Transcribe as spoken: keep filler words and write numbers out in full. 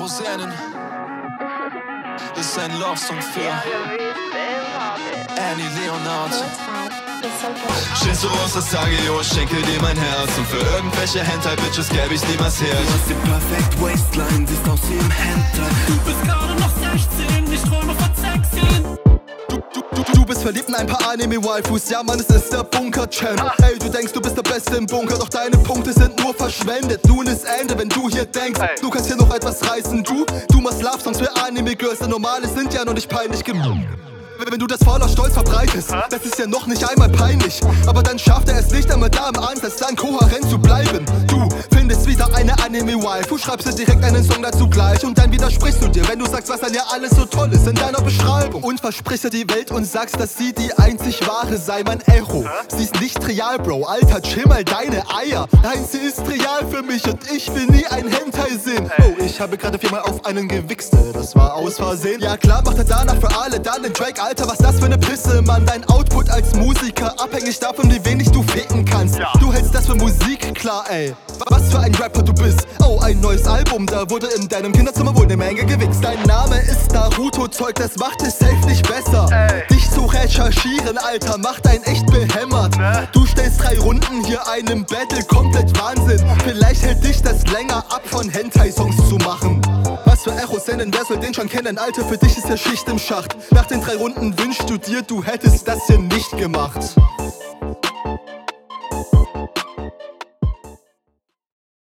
Rosinen. Das ist ein Love-Song für Annie Leonard. Stehst du aus, das sage ich, oh, schenke dir mein Herz. Und für irgendwelche Hentai-Bitches gäbe ich niemals her. Du hast die perfect Waistline, siehst aus wie im Hentai. Du bist gerade noch sechzehn, ich träume von Sexen. Du, du, du, du bist verliebt in ein paar Anime-Waifus, ja Mann, es ist der Bunker-Champ. Hey, du denkst, du bist der Beste im Bunker, doch deine Punkte sind nur verschwendet. Nun ist Ende, wenn du hier denkst, hey, du kannst hier noch etwas reißen. Du, du machst Love-Songs für Anime-Girls, denn normale sind ja noch nicht peinlich genug. Wenn du das voller Stolz verbreitest, das ist ja noch nicht einmal peinlich. Aber dann schafft er es nicht einmal da im Ansatz, dann kohärent zu bleiben. Du findest wieder eine Anime-Waifu, schreibst dir direkt einen Song dazu gleich. Und dann widersprichst du dir, wenn du sagst, was an ihr alles so toll ist in deiner Beschreibung. Und versprichst dir die Welt und sagst, dass sie die einzig wahre sei, mein Echo. Sie ist nicht real, Bro, Alter, chill mal deine Eier. Nein, sie ist real für mich und ich will nie ein Hentai sehen. Oh, ich habe gerade viermal auf einen gewichst, das war aus Versehen. Ja klar, macht er danach für alle dann den Drake. Alter, was das für eine Pisse, Mann. Dein Output als Musiker, abhängig davon, wie wenig du ficken kannst. Ja. Du hältst das für Musik, klar, ey. Was für ein Rapper du bist. Oh, ein neues Album, da wurde in deinem Kinderzimmer wohl eine Menge gewichst. Dein Name ist Naruto-Zeug, das macht es safe nicht besser. Ey. Dich zu recherchieren, Alter, macht einen echt behämmert. Ne? Du stellst drei Runden hier einem Battle, komplett Wahnsinn. Vielleicht hält dich das länger ab, von Hentai-Songs zu machen. Was für Echo-Senden, wer soll den schon kennen? Alter, für dich ist ja Schicht im Schacht. Nach den drei Runden wünschst du dir, du hättest das hier nicht gemacht.